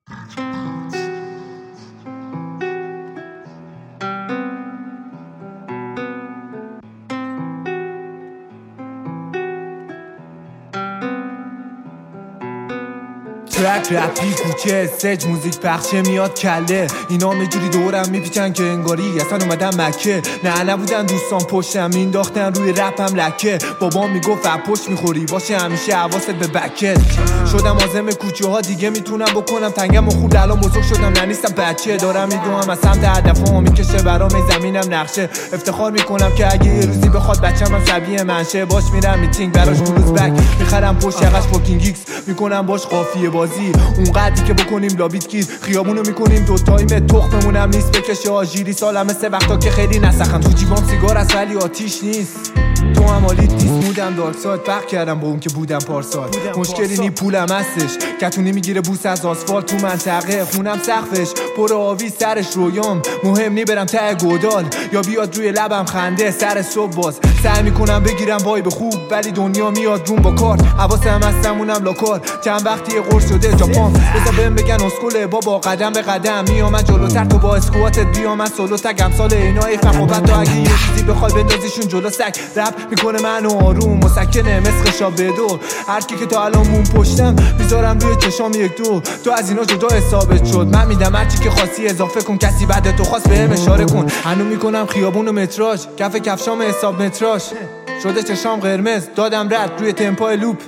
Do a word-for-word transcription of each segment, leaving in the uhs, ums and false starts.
ترک رپی کوچه سج موزیک پخشه میاد کله اینا میجوری دورم میپیچن که انگاری اصلا اومدن مکه. نه نبودن دوستان پشتم مینداختن روی رپم لکه. بابا میگفت پشت میخوری باشه همیشه حواست به بکت. شدم آزم کوچه ها دیگه میتونم بکنم تنگم و خود الان بزرگ شدم ننیستم بچه. دارم میدونم از سمت هدفم میکشه برام زمینم نقشه. افتخار میکنم که اگه یه روزی بخواد بچم هم شبیه منشه. باش میرم میتینگ براش کروز بک میخرم پشت یقش فاکینگ ایکس میکنم باش قافیه بازی. اونقدری که بکنیم لابیت گیر خیابونو میکنیم دوتاییم. تخممونم نیست بکشه آژیری سالم سه وقتا که خیلی نسخم. تو جیبام سیگار از ولی آتیش نیست. تو هم حالیت نیست مودم دارک ساید فرق کردم با اون که بودم پارسال. مشکلی نی پولم هستش کتونی میگیره بوس از آسفالت تو منطقه خونم سقفش پر آوی سرش رویام. مهم نی برم ته گودال یا بیاد روی لبم خنده سر صبح باز. سعی میکنم بگیرم وایب خوب ولی دنیا میاد روم با کار. حواسم هستمونم لاکار چند وقتی قرص شده ژاپن. بذار بهم بگن اسکله بابا قدم به قدم میام جلوتر. تو با اسکواتت بیام من سولو تک امثال اینا فهم و بعد اگه یه چیزی بخوای بندازیشون جلو سگ. رپ میکنه منو آروم مسکنه مثل شاب بدو. هر کی که تا الان مون پشتم میذارم روی چشام یک دو. تو از اینا جدا حسابت شد من میدم هر چی که خواستی اضافه کن. کسی بعد تو خواست بهم اشاره کن. هنو میکنم خیابون و متراژ کف کفشام حساب متراژ شده چشام قرمز. دادم رد روی تمپای لوپ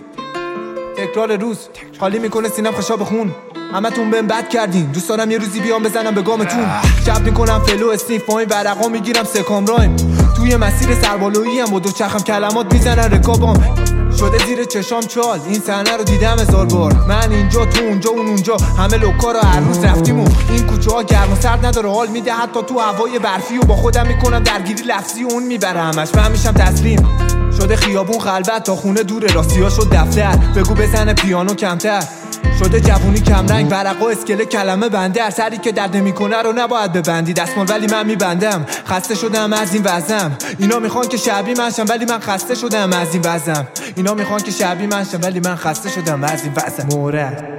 تکرار روز حالی میکنه سینم خشاب خون. همتون بهم بد کردین دوست دارم یه روزی بیام بزنم به گامتون. شب میکنم فلو اسنیف پایین ورقا میگیرم سکام رایم. توی مسیر سربالایی هم با دو چرخم کلمات میزنن رکابام. شده زیر چشام چال این صحنه رو دیدم هزار بار. من اینجا تو اونجا اون اونجا همه لوکا رو هر روز رفتیم و این کوچه ها گرم و سرد نداره حال میده حتی تو هوای برفی. و با خودم میکنم درگیری لفظی و اون میبره همش من میشم تسلیم. شده خیابون خلوت تا خونه دوره راستی ها شد دفتر. بگو بزنه پیانو کمتر شده جوونی کم رنگ ورقا اسکله کلمه بنده. سری که درد میکنه رو نباید ببندی دستمال ولی من میبندم. خسته شدم از این وضعم. اینا میخوان که شبیه من شم ولی من خسته شدم از این وضعم. اینا میخوان که شبیه من شم ولی من خسته شدم از این وضعم. مورد